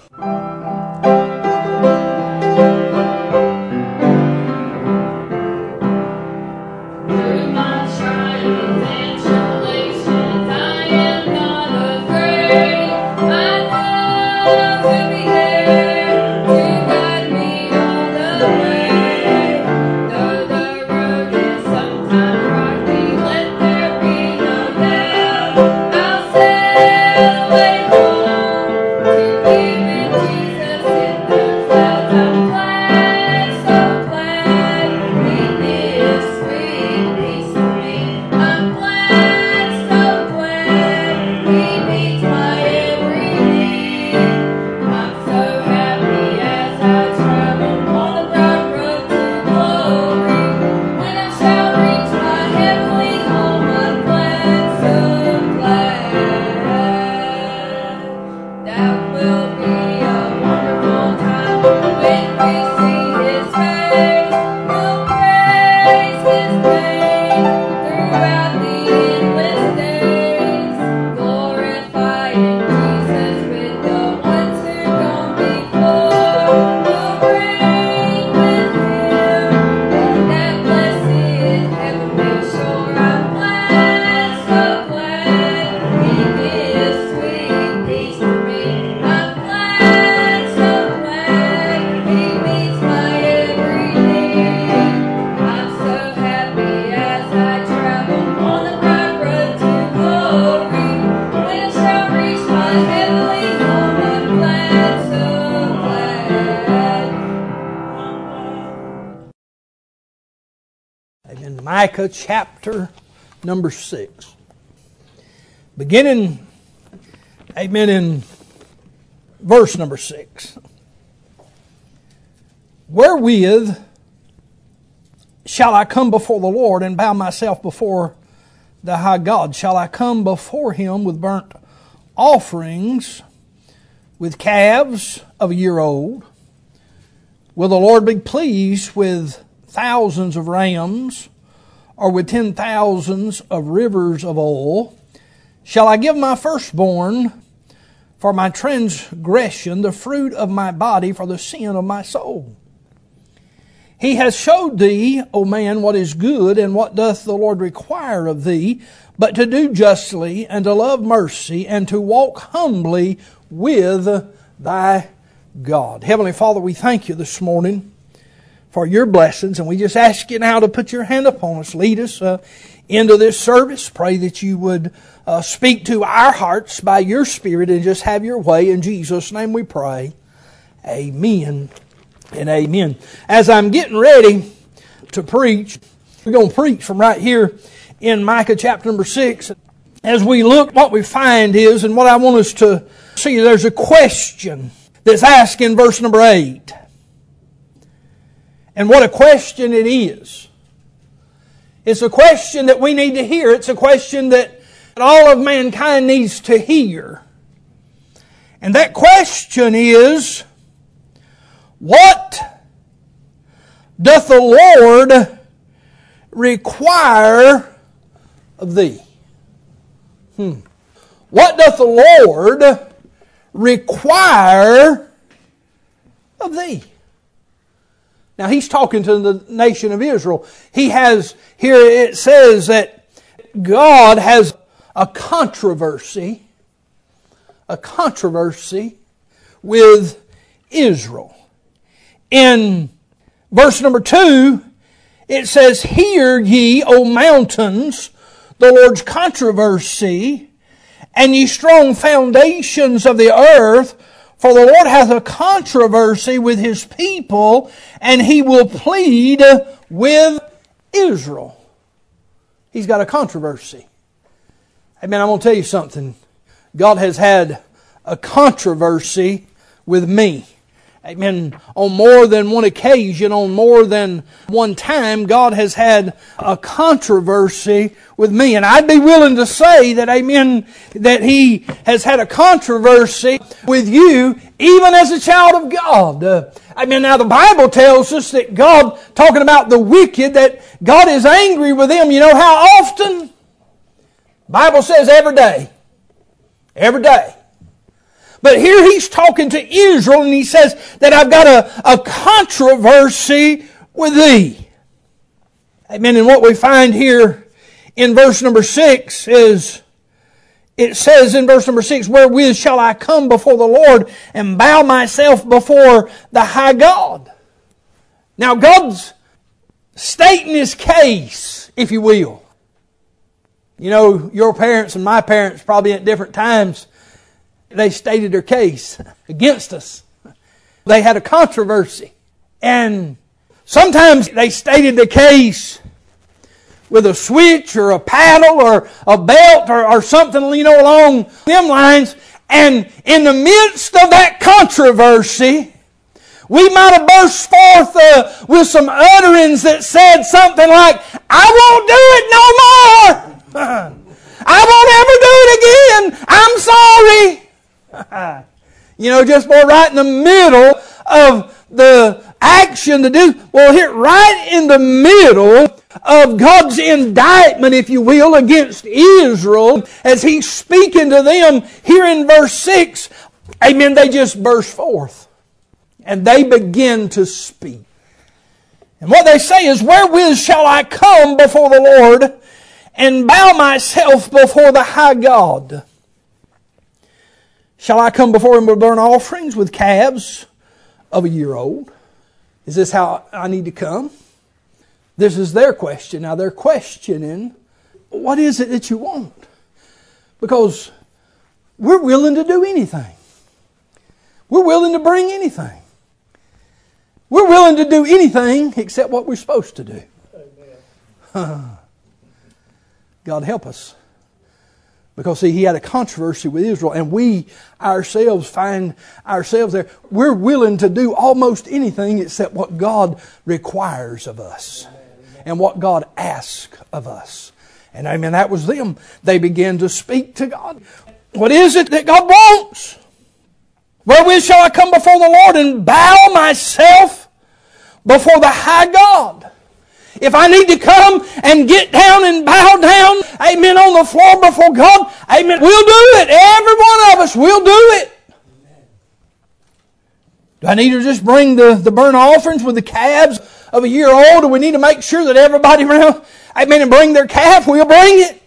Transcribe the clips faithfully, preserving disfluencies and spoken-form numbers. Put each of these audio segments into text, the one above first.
Micah chapter number six. Beginning, amen, in verse number six. Wherewith shall I come before the Lord and bow myself before the high God? Shall I come before Him with burnt offerings, with calves of a year old? Will the Lord be pleased with thousands of rams, or with ten thousands of rivers of oil? Shall I give my firstborn for my transgression, the fruit of my body for the sin of my soul? He has showed thee, O man, what is good, and what doth the Lord require of thee, but to do justly, and to love mercy, and to walk humbly with thy God. Heavenly Father, we thank you this morning for your blessings, and we just ask you now to put your hand upon us. Lead us uh, into this service. Pray that you would uh, speak to our hearts by your Spirit and just have your way. In Jesus' name we pray. Amen and amen. As I'm getting ready to preach, we're going to preach from right here in Micah chapter number six. As we look, what we find is, and what I want us to see, there's a question that's asked in verse number eight. And what a question it is. It's a question that we need to hear. It's a question that all of mankind needs to hear. And that question is, what doth the Lord require of thee? Hmm. What doth the Lord require of thee? Now he's talking to the nation of Israel. He has, here it says that God has a controversy, a controversy with Israel. In verse number two, it says, Hear ye, O mountains, the Lord's controversy, and ye strong foundations of the earth, for the Lord hath a controversy with His people, and He will plead with Israel. He's got a controversy. Amen. I'm going to tell you something. God has had a controversy with me. Amen. On more than one occasion, on more than one time, God has had a controversy with me. And I'd be willing to say that, amen, that He has had a controversy with you, even as a child of God. Uh, amen. Now the Bible tells us that God, talking about the wicked, that God is angry with them. You know how often? The Bible says every day. Every day. But here he's talking to Israel, and he says that I've got a, a controversy with thee. Amen. And what we find here in verse number six is, it says in verse number six, wherewith shall I come before the Lord and bow myself before the high God? Now God's stating his case, if you will. You know, your parents and my parents probably at different times, they stated their case against us. They had a controversy. And sometimes they stated the case with a switch or a paddle or a belt or, or something, you know, along them lines. And in the midst of that controversy, we might have burst forth uh, with some utterance that said something like, I won't do it no more. I won't ever do it again. I'm sorry. You know, just more right in the middle of the action to do. Well, here, right in the middle of God's indictment, if you will, against Israel, as He's speaking to them here in verse six, amen, they just burst forth. And they begin to speak. And what they say is, wherewith shall I come before the Lord and bow myself before the high God? Shall I come before Him with burnt offerings, with calves of a year old? Is this how I need to come? This is their question. Now they're questioning, what is it that you want? Because we're willing to do anything. We're willing to bring anything. We're willing to do anything except what we're supposed to do. Amen. God help us. Because see, He had a controversy with Israel, and we ourselves find ourselves there. We're willing to do almost anything except what God requires of us. And what God asks of us. And amen, that was them. They began to speak to God. What is it that God wants? Wherewith shall I come before the Lord and bow myself before the high God? If I need to come and get down and bow down, amen, on the floor before God, amen, we'll do it. Every one of us will do it. Do I need to just bring the, the burnt offerings with the calves of a year old? Do we need to make sure that everybody around, amen, and bring their calf? We'll bring it.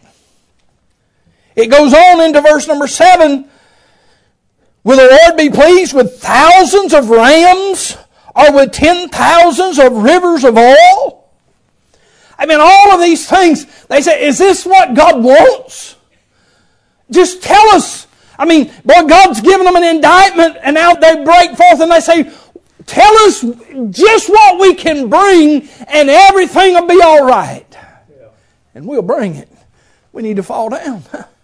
It goes on into verse number seven. Will the Lord be pleased with thousands of rams or with ten thousands of rivers of oil? I mean, all of these things, they say, is this what God wants? Just tell us. I mean, boy, God's given them an indictment, and now they break forth and they say, tell us just what we can bring and everything will be all right. Yeah. And we'll bring it. We need to fall down.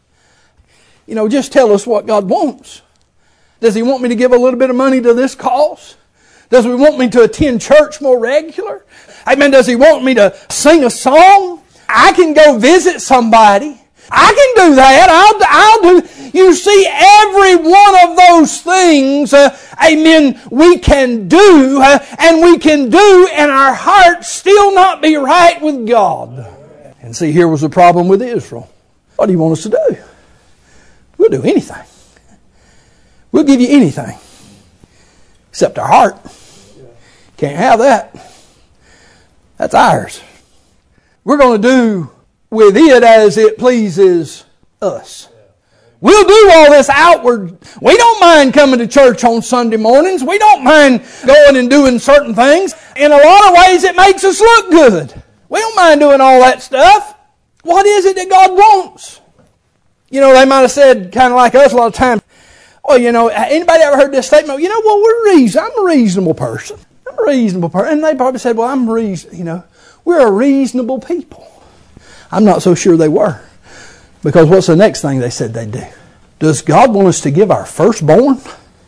You know, just tell us what God wants. Does He want me to give a little bit of money to this cause? Does He want me to attend church more regular? Amen. Does He want me to sing a song? I can go visit somebody. I can do that. I'll, I'll do. You see, every one of those things, uh, amen, we can do, uh, and we can do, and our hearts still not be right with God. And see, here was the problem with Israel. What do you want us to do? We'll do anything. We'll give you anything. Except our heart. Can't have that. That's ours. We're going to do with it as it pleases us. We'll do all this outward. We don't mind coming to church on Sunday mornings. We don't mind going and doing certain things. In a lot of ways, it makes us look good. We don't mind doing all that stuff. What is it that God wants? You know, they might have said, kind of like us a lot of times, well, you know, anybody ever heard this statement? You know, well, we're reason. I'm a reasonable person. I'm a reasonable person. And they probably said, well, I'm reason. You know, we're a reasonable people. I'm not so sure they were. Because what's the next thing they said they'd do? Does God want us to give our firstborn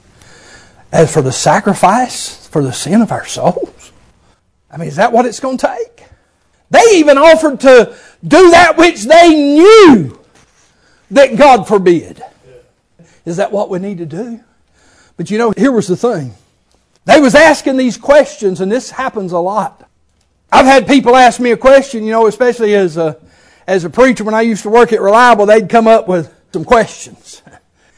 as for the sacrifice for the sin of our souls? I mean, is that what it's going to take? They even offered to do that which they knew that God forbid. Is that what we need to do? But you know, here was the thing. They was asking these questions, and this happens a lot. I've had people ask me a question, you know, especially as a, as a preacher when I used to work at Reliable, they'd come up with some questions.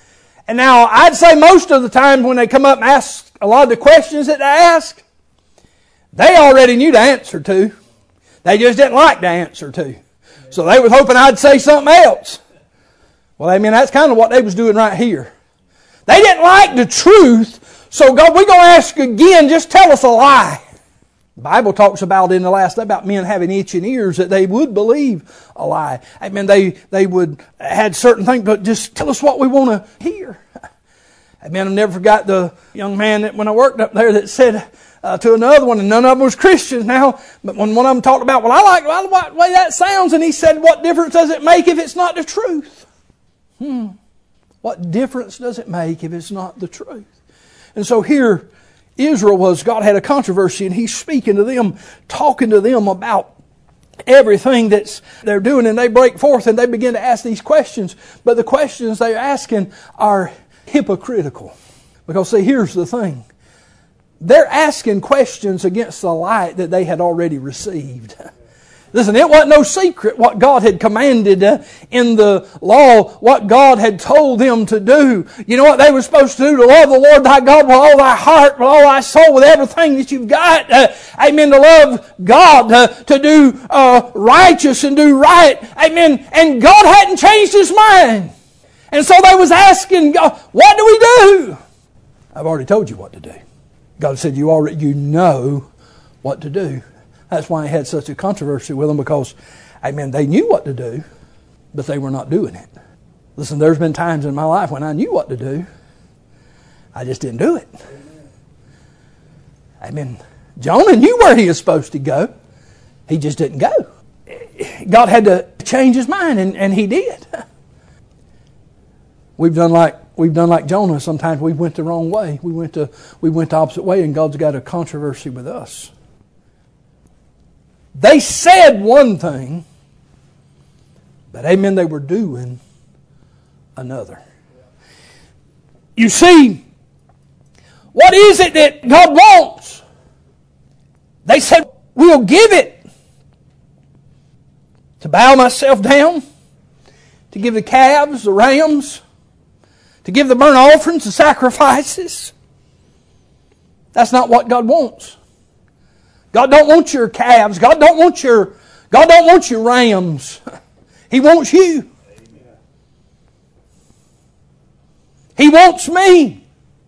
And now, I'd say most of the time when they come up and ask a lot of the questions that they ask, they already knew the answer to. They just didn't like the answer to. So they was hoping I'd say something else. Well, I mean, that's kind of what they was doing right here. They didn't like the truth, so God, we're going to ask again, just tell us a lie. The Bible talks about in the last day about men having itching ears that they would believe a lie. I mean, they, they would had certain things, but just tell us what we want to hear. I mean, I've never forgot the young man that when I worked up there that said uh, to another one, and none of them was Christians now, but when one of them talked about, well, I like, I like the way that sounds, and he said, what difference does it make if it's not the truth? Hmm. What difference does it make if it's not the truth? And so here, Israel was, God had a controversy, and He's speaking to them, talking to them about everything that's they're doing, and they break forth and they begin to ask these questions. But the questions they're asking are hypocritical. Because see, here's the thing. They're asking questions against the light that they had already received. Listen, it wasn't no secret what God had commanded uh, in the law, what God had told them to do. You know what they were supposed to do? To love the Lord thy God with all thy heart, with all thy soul, with everything that you've got. Uh, amen. To love God, uh, to do uh, righteous and do right. Amen. And God hadn't changed His mind. And so they was asking God, what do we do? I've already told you what to do. God said, you already you know what to do. That's why He had such a controversy with them, because, I mean, they knew what to do, but they were not doing it. Listen, there's been times in my life when I knew what to do, I just didn't do it. I mean, Jonah knew where he was supposed to go. He just didn't go. God had to change His mind, and, and He did. We've done like we've done like Jonah. Sometimes we went the wrong way. We went the we went the opposite way, and God's got a controversy with us. They said one thing, but amen, they were doing another. You see, what is it that God wants? They said, we'll give it. To bow myself down, to give the calves, the rams, to give the burnt offerings, the sacrifices. That's not what God wants. God don't want your calves. God don't want your God don't want your rams. He wants you. He wants me.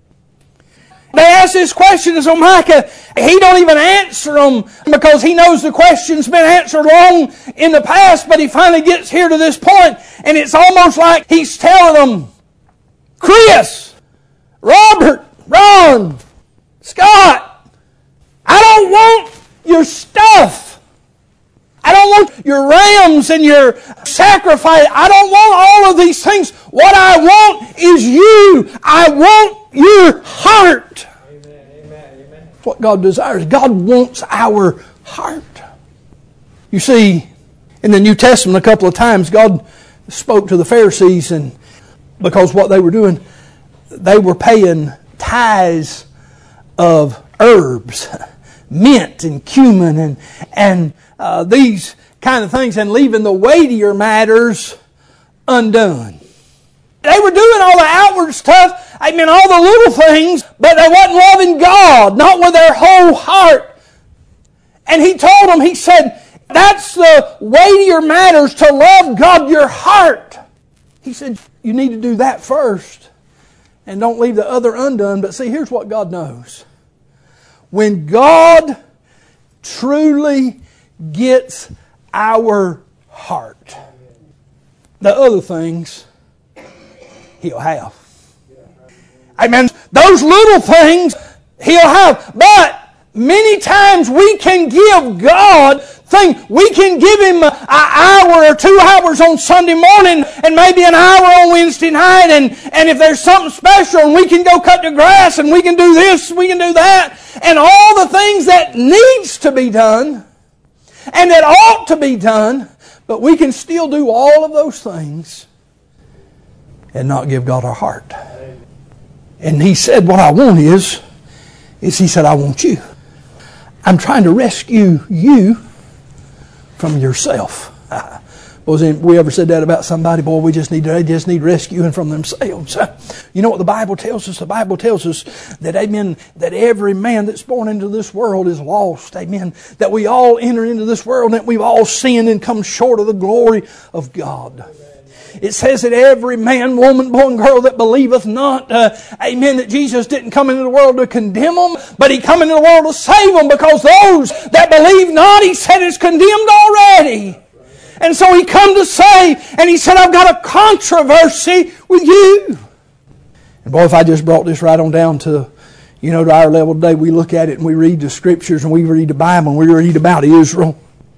They ask this question to Micah. He don't even answer them because he knows the question's been answered long in the past, but he finally gets here to this point, and it's almost like he's telling them, Chris, Robert, Ron, Scott, I don't want your stuff. I don't want your rams and your sacrifice. I don't want all of these things. What I want is you. I want your heart. Amen, amen, amen. That's what God desires. God wants our heart. You see, in the New Testament a couple of times, God spoke to the Pharisees, and because what they were doing, they were paying tithes of herbs, mint and cumin and and uh, these kind of things, and leaving the weightier matters undone. They were doing all the outward stuff, I mean all the little things, but they wasn't loving God, not with their whole heart. And He told them, He said, that's the weightier matters, to love God, your heart. He said, you need to do that first, and don't leave the other undone. But see, here's what God knows. When God truly gets our heart, the other things He'll have. Amen. Those little things He'll have. But many times we can give God things. We can give Him an hour or two hours on Sunday morning, and maybe an hour on Wednesday night, and, and if there's something special, and we can go cut the grass, and we can do this, we can do that, and all the things that needs to be done, and that ought to be done, but we can still do all of those things and not give God our heart. And He said, what I want is, is He said, I want you. I'm trying to rescue you from yourself. Was we ever said that about somebody? Boy, we just need they just need rescuing from themselves. You know what the Bible tells us? The Bible tells us that, amen, that every man that's born into this world is lost. Amen. That we all enter into this world and that we've all sinned and come short of the glory of God. It says that every man, woman, boy, and girl that believeth not, uh, amen, that Jesus didn't come into the world to condemn them, but He come into the world to save them, because those that believe not, He said, is condemned already. And so He come to save, and He said, I've got a controversy with you. And boy, if I just brought this right on down to, you know, to our level today, we look at it and we read the Scriptures and we read the Bible and we read about Israel.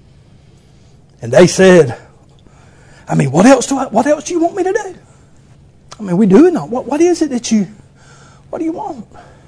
And they said, I mean, what else do I, what else do you want me to do? I mean, we do it now. What, what is it that you, what do you want?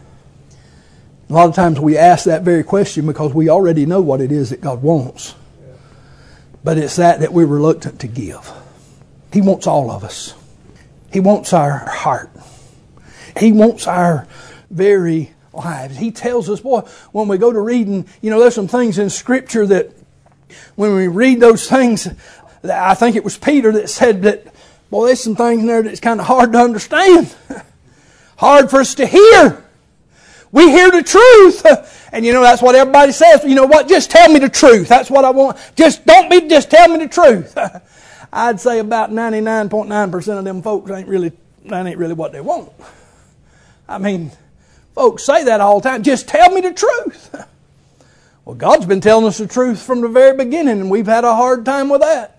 A lot of times we ask that very question because we already know what it is that God wants. But it's that that we're reluctant to give. He wants all of us. He wants our heart. He wants our very lives. He tells us, boy, when we go to reading, you know, there's some things in Scripture that when we read those things, I think it was Peter that said that, boy, there's some things in there that's kind of hard to understand. Hard for us to hear. We hear the truth. And you know, that's what everybody says. You know what? Just tell me the truth. That's what I want. Just don't be, just tell me the truth. I'd say about ninety-nine point nine percent of them folks ain't really, that ain't really what they want. I mean, folks say that all the time. Just tell me the truth. Well, God's been telling us the truth from the very beginning, and we've had a hard time with that.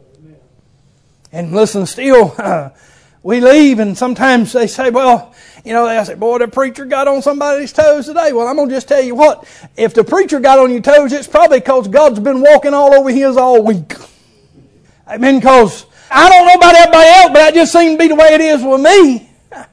And listen, still, uh, we leave, and sometimes they say, well, you know, they say, boy, the preacher got on somebody's toes today. Well, I'm going to just tell you what. If the preacher got on your toes, it's probably because God's been walking all over his all week. Amen, because I don't know about everybody else, but that just seems to be the way it is with me.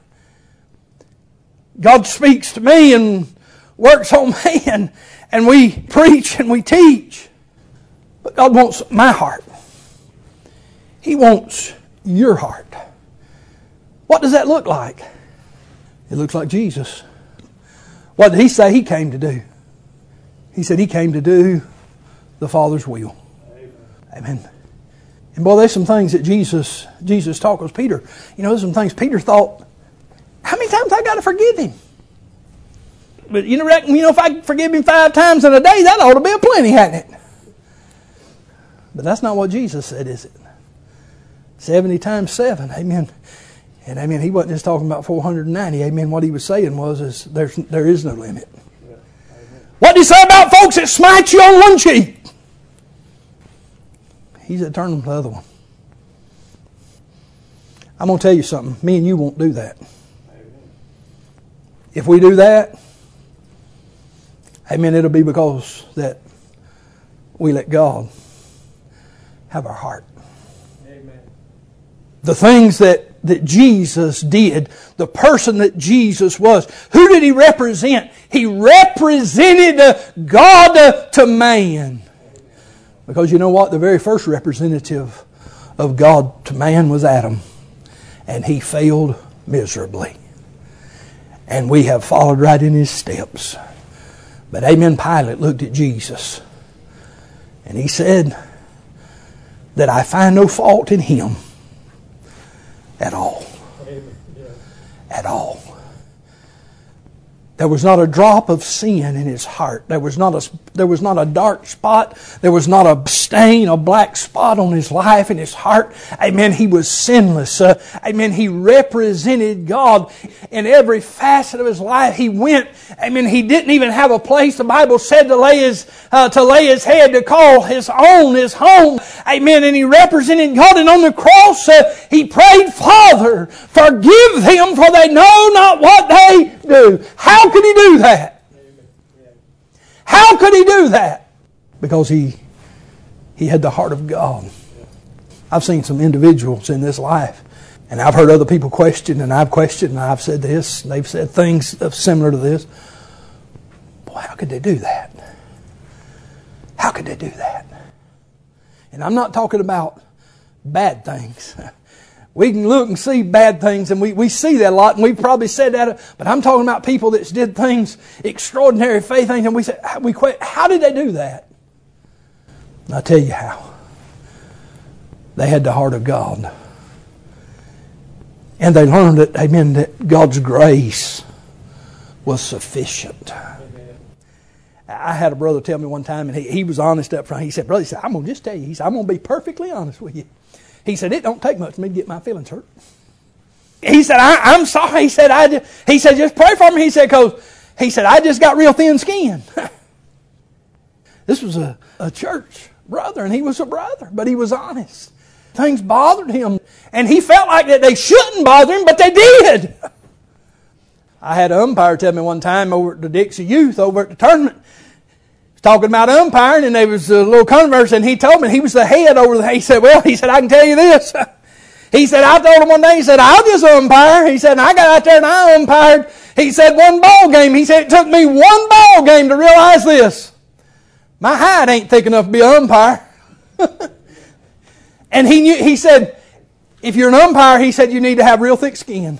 God speaks to me and works on me, and, and we preach and we teach. But God wants my heart. He wants your heart. What does that look like? It looks like Jesus. What did He say He came to do? He said He came to do the Father's will. Amen. Amen. And boy, there's some things that Jesus Jesus taught us. Peter, you know, there's some things Peter thought, how many times I got to forgive him? But you know, reckon, you know, if I forgive him five times in a day, that ought to be a plenty, hadn't it? But that's not what Jesus said, is it? Seventy times seven, amen. And amen, He wasn't just talking about four hundred ninety. Amen. What He was saying was, is there's there is no limit. Yeah. What did He say about folks that smite you on one cheek? He said, turn them to the other one. I'm going to tell you something. Me and you won't do that. Amen. If we do that, amen, it'll be because that we let God have our heart. Amen. The things that that Jesus did, the person that Jesus was. Who did He represent? He represented God to man. Because you know what? The very first representative of God to man was Adam. And he failed miserably. And we have followed right in his steps. But amen, Pilate looked at Jesus. And he said that I find no fault in Him. At all. At all. There was not a drop of sin in His heart. There was not a, there was not a dark spot. There was not a stain, a black spot on His life and His heart. Amen. He was sinless. Uh, amen. He represented God in every facet of His life. He went. Amen. He didn't even have a place, the Bible said, to lay His, uh, to lay His head, to call His own His home. Amen. And He represented God. And on the cross, uh, He prayed, Father, forgive them, for they know not what they do. How could He do that? How could He do that? Because He He had the heart of God. I've seen some individuals in this life, and I've heard other people question, and I've questioned, and I've said this, and they've said things similar to this. Boy, how could they do that? How could they do that? And I'm not talking about bad things. We can look and see bad things, and we, we see that a lot, and we've probably said that, but I'm talking about people that did things, extraordinary faith things, and we say, we how did they do that? And I'll tell you how. they had the heart of God. And they learned that, amen, that God's grace was sufficient. I had a brother tell me one time, and he, he was honest up front. He said, brother, he said, I'm going to just tell you, he said, I'm going to be perfectly honest with you. He said, it don't take much for me to get my feelings hurt. He said, I, I'm sorry. He said, I just, he said, just pray for me. He said, because he said, I just got real thin skin. This was a, a church brother, and he was a brother, but he was honest. Things bothered him, and he felt like that they shouldn't bother him, but they did. I had an umpire tell me one time over at the Dixie Youth, over at the tournament, talking about umpiring, and there was a little controversy, and he told me he was the head over there. He said, well, he said, I can tell you this. He said, I told him one day, he said, I'll just umpire. He said, and I got out there and I umpired. He said, one ball game. He said, it took me one ball game to realize this. My hide ain't thick enough to be an umpire. And he knew, he said, if you're an umpire, he said, you need to have real thick skin.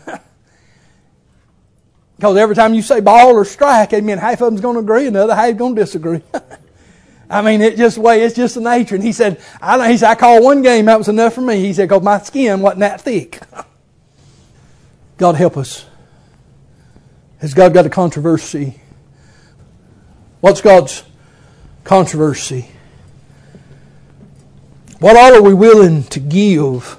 Because every time you say ball or strike, I mean, half of them's going to agree and the other half's going to disagree. I mean, it just way it's just the nature. And he said, I, he said, I called one game, that was enough for me. He said, because my skin wasn't that thick. God help us. Has God got a controversy? What's God's controversy? What all are we willing to give?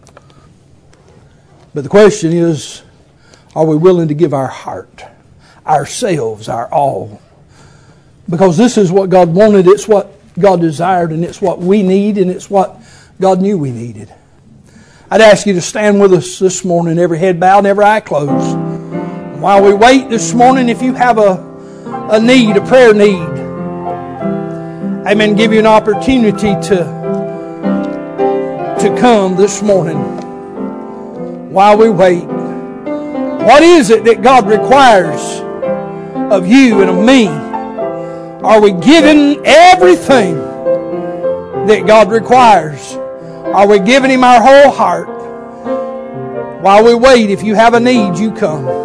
But the question is, are we willing to give our heart, ourselves, our all? Because this is what God wanted, it's what God desired, and it's what we need, and it's what God knew we needed. I'd ask you to stand with us this morning, every head bowed and every eye closed. And while we wait this morning, if you have a, a need, a prayer need, amen, give you an opportunity to, to come this morning. While we wait, what is it that God requires of you and of me? Are we giving everything that God requires? Are we giving Him our whole heart? While we wait, if you have a need, you come.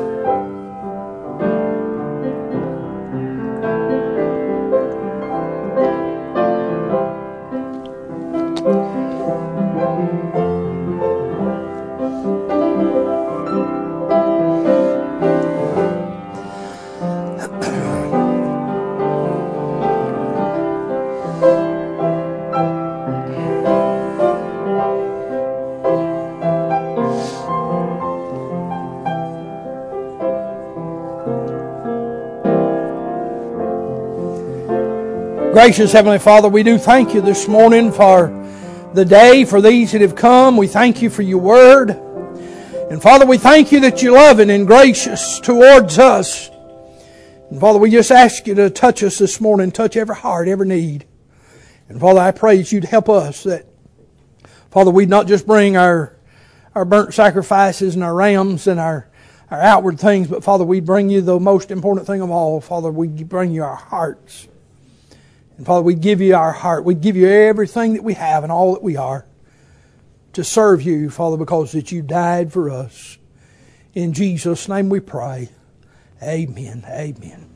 Gracious Heavenly Father, we do thank you this morning for the day, for these that have come. We thank you for your word. And Father, we thank you that you're loving and gracious towards us. And Father, we just ask you to touch us this morning, touch every heart, every need. And Father, I pray that you'd help us, that Father, we'd not just bring our, our burnt sacrifices and our rams and our, our outward things, but Father, we'd bring you the most important thing of all. Father, we'd bring you our hearts. And Father, we'd give you our heart. We'd give you everything that we have and all that we are to serve you, Father, because that you died for us. In Jesus' name we pray. Amen. Amen.